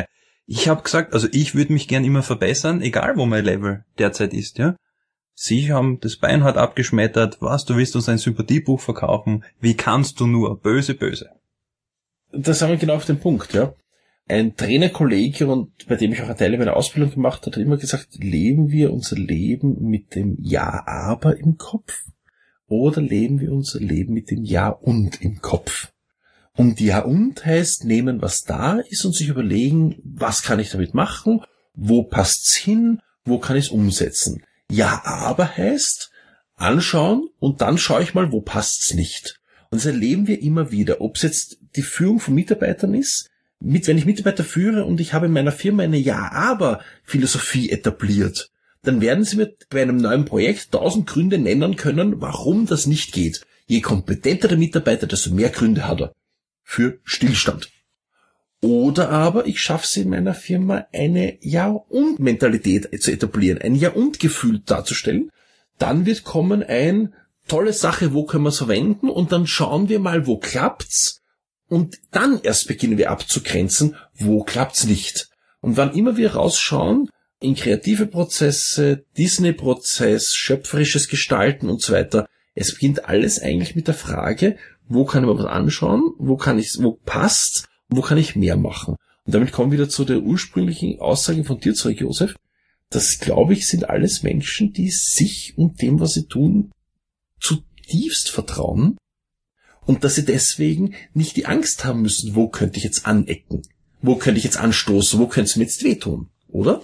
Ich habe gesagt, also ich würde mich gern immer verbessern, egal wo mein Level derzeit ist, ja. Sie haben das Bein hart abgeschmettert, was, du willst uns ein Sympathiebuch verkaufen, wie kannst du nur, böse, böse. Das haben wir genau auf den Punkt, ja. Ein Trainerkollege, und bei dem ich auch einen Teil meiner Ausbildung gemacht habe, hat immer gesagt, leben wir unser Leben mit dem Ja, aber im Kopf? Oder leben wir unser Leben mit dem Ja und im Kopf? Und Ja und heißt, nehmen, was da ist und sich überlegen, was kann ich damit machen, wo passt's hin, wo kann ich es umsetzen. Ja, aber heißt, anschauen und dann schaue ich mal, wo passt's nicht. Und das erleben wir immer wieder, ob es jetzt die Führung von Mitarbeitern ist, wenn ich Mitarbeiter führe und ich habe in meiner Firma eine Ja-aber-Philosophie etabliert, dann werden sie mir bei einem neuen Projekt 1000 Gründe nennen können, warum das nicht geht. Je kompetenter der Mitarbeiter, desto mehr Gründe hat er für Stillstand. Oder aber ich schaffe es in meiner Firma, eine Ja-und-Mentalität zu etablieren, ein Ja-und-Gefühl darzustellen. Dann wird kommen ein tolle Sache, wo können wir es verwenden, und dann schauen wir mal, wo klappt's. Und dann erst beginnen wir abzugrenzen, wo klappt's nicht. Und wann immer wir rausschauen, in kreative Prozesse, Disney-Prozess, schöpferisches Gestalten und so weiter, es beginnt alles eigentlich mit der Frage, wo kann ich mir was anschauen, wo passt, wo kann ich mehr machen. Und damit kommen wir wieder zu der ursprünglichen Aussage von dir zurück, Josef. Das, glaube ich, sind alles Menschen, die sich und dem, was sie tun, zutiefst vertrauen. Und dass sie deswegen nicht die Angst haben müssen, wo könnte ich jetzt anecken? Wo könnte ich jetzt anstoßen? Wo könnte es mir jetzt wehtun? Oder?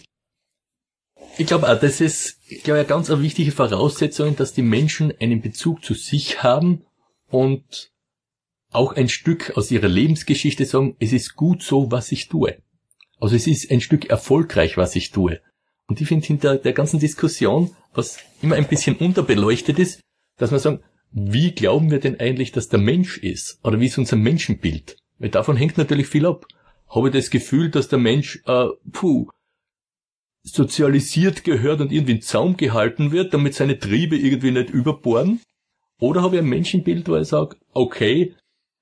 Ich glaube auch, das ist, eine ganz wichtige Voraussetzung, dass die Menschen einen Bezug zu sich haben und auch ein Stück aus ihrer Lebensgeschichte sagen, es ist gut so, was ich tue. Also es ist ein Stück erfolgreich, was ich tue. Und ich finde hinter der ganzen Diskussion, was immer ein bisschen unterbeleuchtet ist, dass man sagen, wie glauben wir denn eigentlich, dass der Mensch ist? Oder wie ist unser Menschenbild? Weil davon hängt natürlich viel ab. Habe ich das Gefühl, dass der Mensch sozialisiert gehört und irgendwie in Zaum gehalten wird, damit seine Triebe irgendwie nicht überbohren? Oder habe ich ein Menschenbild, wo ich sage, okay,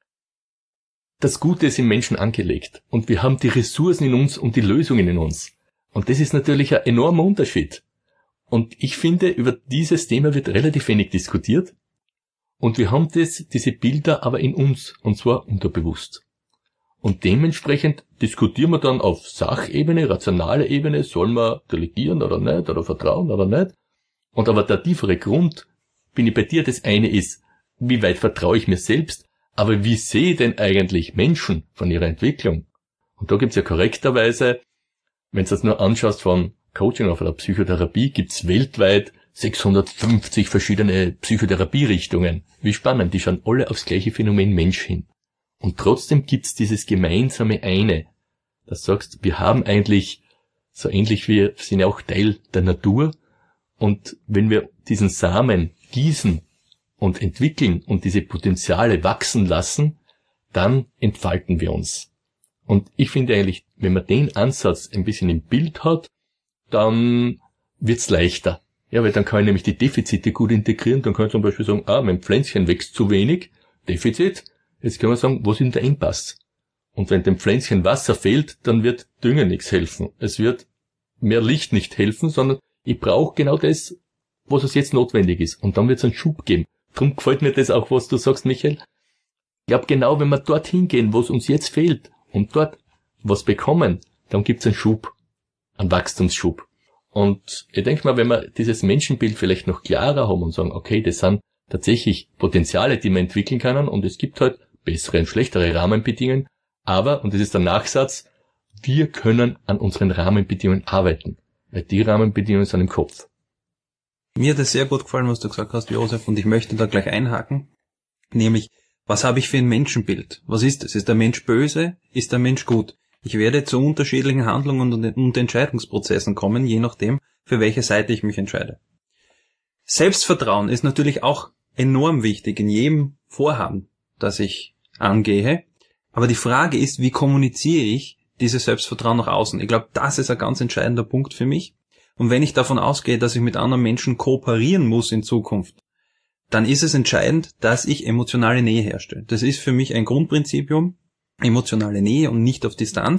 das Gute ist im Menschen angelegt und wir haben die Ressourcen in uns und die Lösungen in uns. Und das ist natürlich ein enormer Unterschied. Und ich finde, über dieses Thema wird relativ wenig diskutiert. Und wir haben diese Bilder aber in uns, und zwar unterbewusst. Und dementsprechend diskutieren wir dann auf Sachebene, rationaler Ebene, sollen wir delegieren oder nicht, oder vertrauen oder nicht. Und aber der tiefere Grund, bin ich bei dir, das eine ist, wie weit vertraue ich mir selbst, aber wie sehe ich denn eigentlich Menschen von ihrer Entwicklung? Und da gibt's ja korrekterweise, wenn du das nur anschaust von Coaching auf der Psychotherapie, gibt's weltweit 650 verschiedene Psychotherapierichtungen. Wie spannend, die schauen alle aufs gleiche Phänomen Mensch hin. Und trotzdem gibt's dieses gemeinsame eine. Das sagst, wir haben eigentlich, so ähnlich wie wir sind ja auch Teil der Natur. Und wenn wir diesen Samen gießen und entwickeln und diese Potenziale wachsen lassen, dann entfalten wir uns. Und ich finde eigentlich, wenn man den Ansatz ein bisschen im Bild hat, dann wird's leichter. Ja, weil dann kann ich nämlich die Defizite gut integrieren. Dann kann ich zum Beispiel sagen, mein Pflänzchen wächst zu wenig, Defizit. Jetzt kann man sagen, wo ist denn der Engpass? Und wenn dem Pflänzchen Wasser fehlt, dann wird Dünger nichts helfen. Es wird mehr Licht nicht helfen, sondern ich brauche genau das, was es jetzt notwendig ist. Und dann wird es einen Schub geben. Drum gefällt mir das auch, was du sagst, Michael. Ich glaube, genau, wenn wir dorthin gehen, wo es uns jetzt fehlt, und dort was bekommen, dann gibt es einen Schub, einen Wachstumsschub. Und ich denke mal, wenn wir dieses Menschenbild vielleicht noch klarer haben und sagen, okay, das sind tatsächlich Potenziale, die wir entwickeln können, und es gibt halt bessere und schlechtere Rahmenbedingungen, aber, und das ist der Nachsatz, wir können an unseren Rahmenbedingungen arbeiten, weil die Rahmenbedingungen sind im Kopf. Mir hat es sehr gut gefallen, was du gesagt hast, Josef, und ich möchte da gleich einhaken, nämlich, was habe ich für ein Menschenbild? Was ist es? Ist der Mensch böse? Ist der Mensch gut? Ich werde zu unterschiedlichen Handlungen und Entscheidungsprozessen kommen, je nachdem, für welche Seite ich mich entscheide. Selbstvertrauen ist natürlich auch enorm wichtig in jedem Vorhaben, das ich angehe. Aber die Frage ist, wie kommuniziere ich dieses Selbstvertrauen nach außen? Ich glaube, das ist ein ganz entscheidender Punkt für mich. Und wenn ich davon ausgehe, dass ich mit anderen Menschen kooperieren muss in Zukunft, dann ist es entscheidend, dass ich emotionale Nähe herstelle. Das ist für mich ein Grundprinzipium, emotionale Nähe und nicht auf Distanz.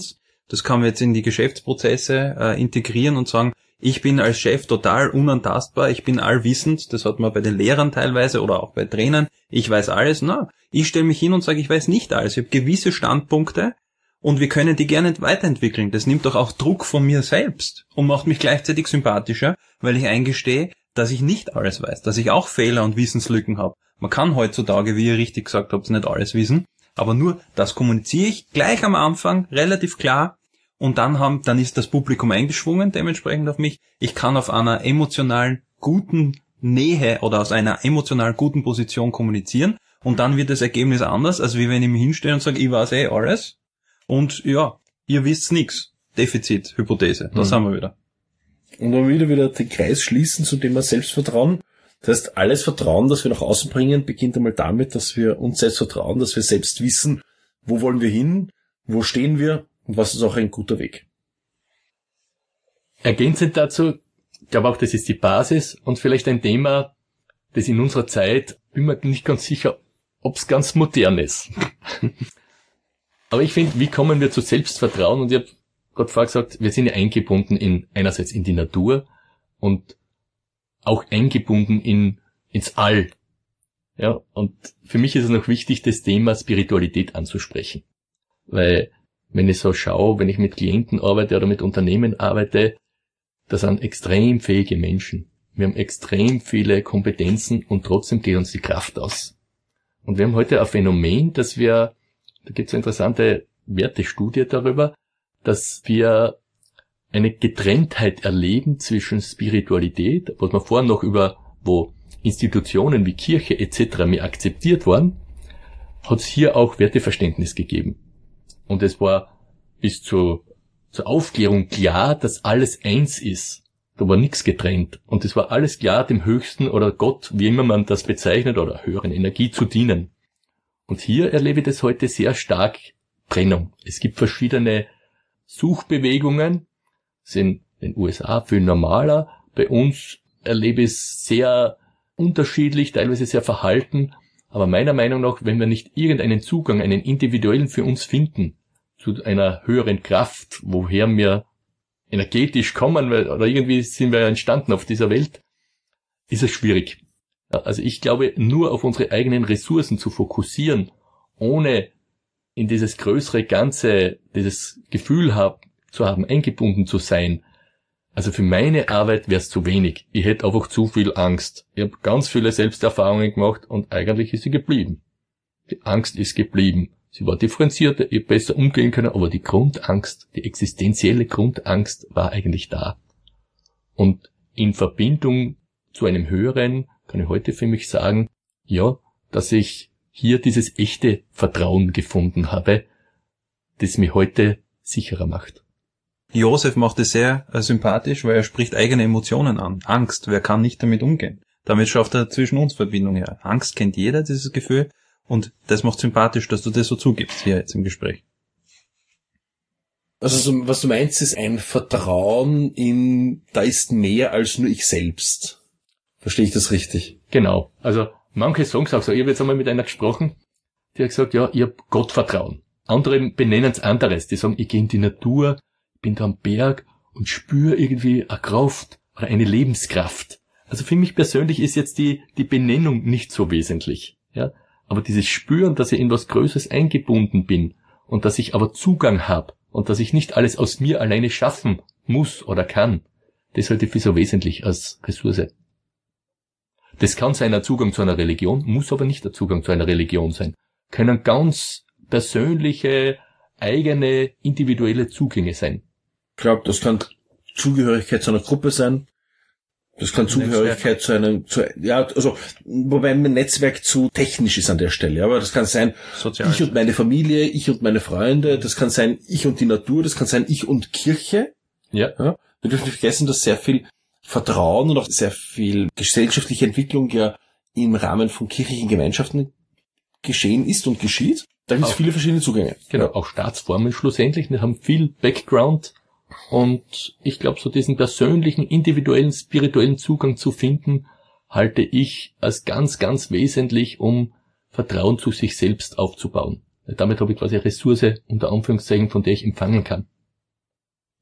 Das kann man jetzt in die Geschäftsprozesse integrieren und sagen, ich bin als Chef total unantastbar, ich bin allwissend, das hat man bei den Lehrern teilweise oder auch bei Trainern, ich weiß alles. Na, ich stelle mich hin und sage, ich weiß nicht alles, ich habe gewisse Standpunkte und wir können die gerne weiterentwickeln. Das nimmt doch auch Druck von mir selbst und macht mich gleichzeitig sympathischer, weil ich eingestehe, dass ich nicht alles weiß, dass ich auch Fehler und Wissenslücken habe. Man kann heutzutage, wie ihr richtig gesagt habt, nicht alles wissen, aber nur das kommuniziere ich gleich am Anfang relativ klar und dann ist das Publikum eingeschwungen dementsprechend auf mich. Ich kann auf einer emotional guten Nähe oder aus einer emotional guten Position kommunizieren und dann wird das Ergebnis anders, als wie wenn ich mich hinstelle und sage, ich weiß alles und ja, ihr wisst nix. Defizit, Hypothese, das haben wir wieder. Und dann wieder den Kreis schließen zum Thema Selbstvertrauen. Das heißt, alles Vertrauen, das wir nach außen bringen, beginnt einmal damit, dass wir uns selbst vertrauen, dass wir selbst wissen, wo wollen wir hin, wo stehen wir und was ist auch ein guter Weg. Ergänzend dazu, ich glaube auch, das ist die Basis und vielleicht ein Thema, das in unserer Zeit, bin mir nicht ganz sicher, ob es ganz modern ist. Aber ich finde, wie kommen wir zu Selbstvertrauen? Und ich habe gerade vorher gesagt, wir sind ja eingebunden einerseits in die Natur und auch eingebunden ins All. Ja, und für mich ist es noch wichtig, das Thema Spiritualität anzusprechen. Weil, wenn ich so schaue, wenn ich mit Klienten arbeite oder mit Unternehmen arbeite, das sind extrem fähige Menschen. Wir haben extrem viele Kompetenzen und trotzdem geht uns die Kraft aus. Und wir haben heute ein Phänomen, da gibt es eine interessante Wertestudie darüber, dass wir eine Getrenntheit erleben zwischen Spiritualität, was wir vorhin noch wo Institutionen wie Kirche etc. mehr akzeptiert waren, hat es hier auch Werteverständnis gegeben. Und es war bis zur Aufklärung klar, dass alles eins ist. Da war nichts getrennt. Und es war alles klar, dem Höchsten oder Gott, wie immer man das bezeichnet, oder höheren Energie zu dienen. Und hier erlebe ich das heute sehr stark Trennung. Es gibt verschiedene Suchbewegungen, sind in den USA viel normaler. Bei uns erlebe ich es sehr unterschiedlich, teilweise sehr verhalten. Aber meiner Meinung nach, wenn wir nicht irgendeinen Zugang, einen individuellen für uns finden, zu einer höheren Kraft, woher wir energetisch kommen, oder irgendwie sind wir ja entstanden auf dieser Welt, ist es schwierig. Also ich glaube, nur auf unsere eigenen Ressourcen zu fokussieren, ohne in dieses größere Ganze, dieses Gefühl zu haben, eingebunden zu sein. Also für meine Arbeit wäre es zu wenig. Ich hätte einfach zu viel Angst. Ich habe ganz viele Selbsterfahrungen gemacht und eigentlich ist sie geblieben. Die Angst ist geblieben. Sie war differenzierter, ich hätte besser umgehen können, aber die Grundangst, die existenzielle Grundangst war eigentlich da. Und in Verbindung zu einem Höheren kann ich heute für mich sagen, ja, dass ich hier dieses echte Vertrauen gefunden habe, das mich heute sicherer macht. Josef macht es sehr sympathisch, weil er spricht eigene Emotionen an. Angst, wer kann nicht damit umgehen? Damit schafft er zwischen uns Verbindung her. Angst kennt jeder, dieses Gefühl. Und das macht sympathisch, dass du das so zugibst hier jetzt im Gespräch. Also was du meinst, ist ein Vertrauen da ist mehr als nur ich selbst. Verstehe ich das richtig? Genau. Also manche sagen es auch so. Ich habe jetzt einmal mit einer gesprochen, die hat gesagt, ja, ich habe Gottvertrauen. Andere benennen es anderes. Die sagen, ich gehe in die Natur, bin da am Berg und spüre irgendwie eine Kraft oder eine Lebenskraft. Also für mich persönlich ist jetzt die Benennung nicht so wesentlich. Ja, aber dieses Spüren, dass ich in was Größeres eingebunden bin und dass ich aber Zugang habe und dass ich nicht alles aus mir alleine schaffen muss oder kann, das halte ich für so wesentlich als Ressource. Das kann sein ein Zugang zu einer Religion, muss aber nicht der Zugang zu einer Religion sein. Können ganz persönliche, eigene, individuelle Zugänge sein. Ich glaube, das kann Zugehörigkeit zu einer Gruppe sein. Das kann Zugehörigkeit wobei mein Netzwerk zu technisch ist an der Stelle, aber das kann sein, sozial. Ich und meine Familie, ich und meine Freunde, das kann sein, ich und die Natur, das kann sein, ich und Kirche. Ja. Wir dürfen nicht vergessen, dass sehr viel Vertrauen und auch sehr viel gesellschaftliche Entwicklung ja im Rahmen von kirchlichen Gemeinschaften geschehen ist und geschieht. Da gibt es viele verschiedene Zugänge. Genau, auch Staatsformen schlussendlich, die haben viel Background. Und ich glaube, so diesen persönlichen, individuellen, spirituellen Zugang zu finden, halte ich als ganz, ganz wesentlich, um Vertrauen zu sich selbst aufzubauen. Damit habe ich quasi eine Ressource, unter Anführungszeichen, von der ich empfangen kann.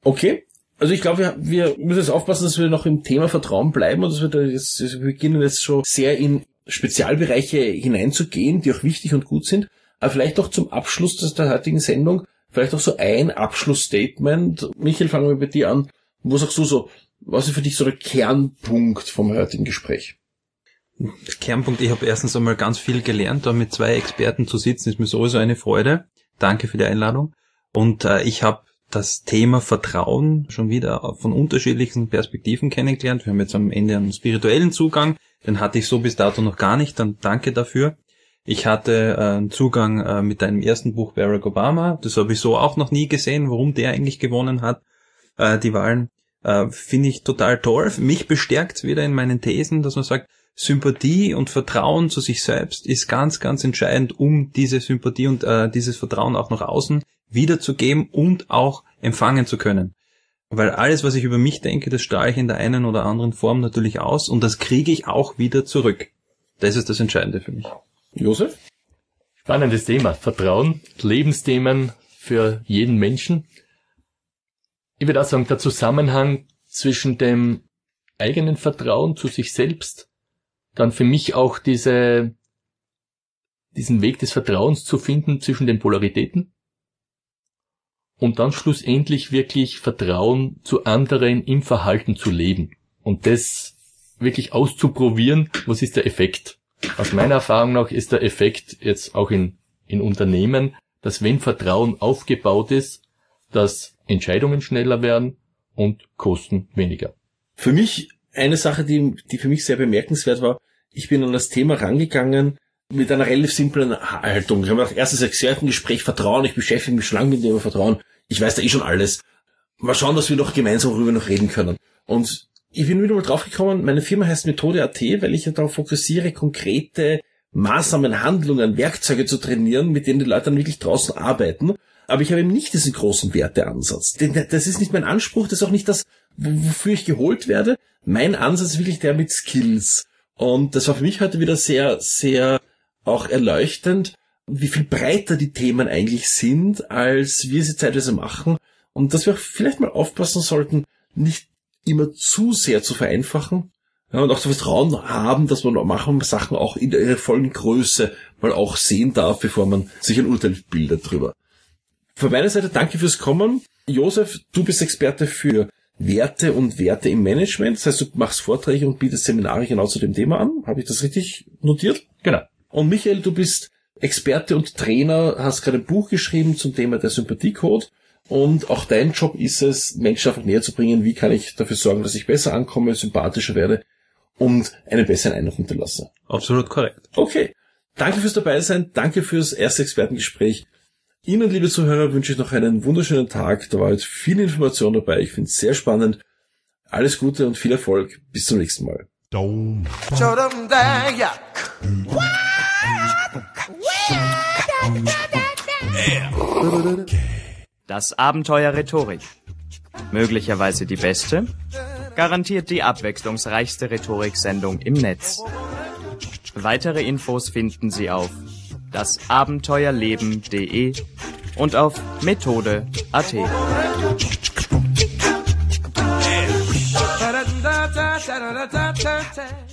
Okay. Also ich glaube, wir müssen jetzt aufpassen, dass wir noch im Thema Vertrauen bleiben und dass wir beginnen jetzt schon sehr in Spezialbereiche hineinzugehen, die auch wichtig und gut sind. Aber vielleicht auch zum Abschluss der heutigen Sendung, vielleicht auch so ein Abschlussstatement. Michael, fangen wir bei dir an. Wo sagst du so, was ist für dich so der Kernpunkt vom heutigen Gespräch? Der Kernpunkt, ich habe erstens einmal ganz viel gelernt, da mit 2 Experten zu sitzen, ist mir sowieso eine Freude. Danke für die Einladung. Und ich habe das Thema Vertrauen schon wieder von unterschiedlichen Perspektiven kennengelernt. Wir haben jetzt am Ende einen spirituellen Zugang, den hatte ich so bis dato noch gar nicht, dann danke dafür. Ich hatte einen Zugang mit deinem ersten Buch Barack Obama, das habe ich so auch noch nie gesehen, warum der eigentlich gewonnen hat, die Wahlen. Finde ich total toll. Mich bestärkt es wieder in meinen Thesen, dass man sagt, Sympathie und Vertrauen zu sich selbst ist ganz, ganz entscheidend, um diese Sympathie und dieses Vertrauen auch nach außen wiederzugeben und auch empfangen zu können. Weil alles, was ich über mich denke, das strahle ich in der einen oder anderen Form natürlich aus und das kriege ich auch wieder zurück. Das ist das Entscheidende für mich. Josef? Spannendes Thema. Vertrauen, Lebensthemen für jeden Menschen. Ich würde auch sagen, der Zusammenhang zwischen dem eigenen Vertrauen zu sich selbst, dann für mich auch diesen Weg des Vertrauens zu finden zwischen den Polaritäten und dann schlussendlich wirklich Vertrauen zu anderen im Verhalten zu leben und das wirklich auszuprobieren, was ist der Effekt. Aus meiner Erfahrung nach ist der Effekt jetzt auch in Unternehmen, dass wenn Vertrauen aufgebaut ist, dass Entscheidungen schneller werden und Kosten weniger. Für mich eine Sache, die für mich sehr bemerkenswert war, ich bin an das Thema rangegangen mit einer relativ simplen Haltung. Ich habe gedacht, erstes Expertengespräch, Vertrauen, ich beschäftige mich schon lange mit dem Thema Vertrauen, ich weiß da schon alles. Mal schauen, dass wir doch gemeinsam darüber noch reden können. Und ich bin wieder mal draufgekommen, meine Firma heißt Methode.at, weil ich ja darauf fokussiere, konkrete Maßnahmen, Handlungen, Werkzeuge zu trainieren, mit denen die Leute dann wirklich draußen arbeiten. Aber ich habe eben nicht diesen großen Werteansatz. Das ist nicht mein Anspruch, das ist auch nicht das, wofür ich geholt werde. Mein Ansatz ist wirklich der mit Skills. Und das war für mich heute wieder sehr, sehr auch erleuchtend, wie viel breiter die Themen eigentlich sind, als wir sie zeitweise machen. Und dass wir auch vielleicht mal aufpassen sollten, nicht immer zu sehr zu vereinfachen. Ja, und auch das Vertrauen haben, dass man Sachen auch in ihrer vollen Größe mal auch sehen darf, bevor man sich ein Urteil bildet drüber. Von meiner Seite danke fürs Kommen. Josef, du bist Experte für Werte und Werte im Management. Das heißt, du machst Vorträge und bietest Seminare genau zu dem Thema an. Habe ich das richtig notiert? Genau. Und Michael, du bist Experte und Trainer, hast gerade ein Buch geschrieben zum Thema der Sympathiecode. Und auch dein Job ist es, Menschen einfach näher zu bringen. Wie kann ich dafür sorgen, dass ich besser ankomme, sympathischer werde und einen besseren Eindruck hinterlasse? Absolut korrekt. Okay. Danke fürs Dabeisein. Danke fürs erste Expertengespräch. Ihnen, liebe Zuhörer, wünsche ich noch einen wunderschönen Tag. Da war jetzt viel Information dabei. Ich finde es sehr spannend. Alles Gute und viel Erfolg. Bis zum nächsten Mal. Das Abenteuer Rhetorik. Möglicherweise die beste, garantiert die abwechslungsreichste Rhetoriksendung im Netz. Weitere Infos finden Sie auf dasabenteuerleben.de und auf Methode.at.